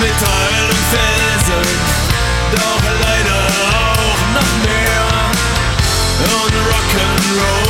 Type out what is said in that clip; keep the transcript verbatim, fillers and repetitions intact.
Metall und Felsen, doch leider auch noch mehr. Und Rock'n'Roll